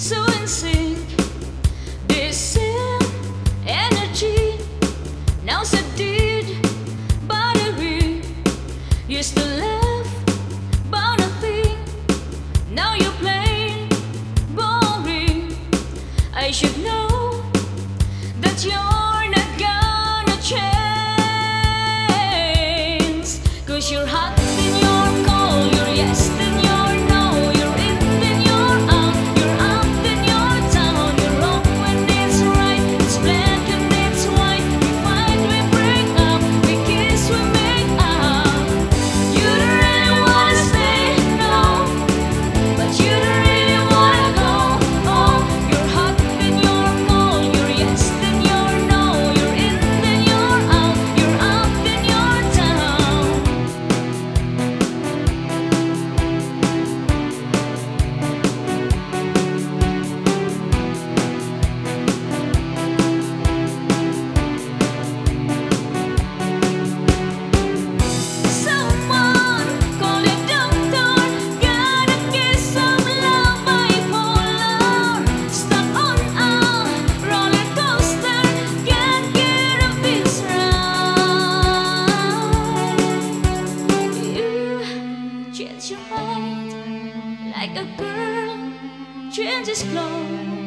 so in sync. This same energy now subdued by the real. Used to laugh about nothing, now you're plain boring. I should know that you're not gonna change, 'cause you're hot then you're cold, you're yes then you're no, you're in then you're out then you're down. You're wrong when it's right, it's black and it's white. We fight, we break up, we kiss, we make up. You don't really wanna stay, no, but you don't really wanna go. Oh, you're hot then you're cold, you're yes then you're no, you're in then you're out then you're down. Someone call a doctor, gotta get some love bipolar. Stuck on a roller coaster, can't get off this ride. You change your mind like a girl changes clothes.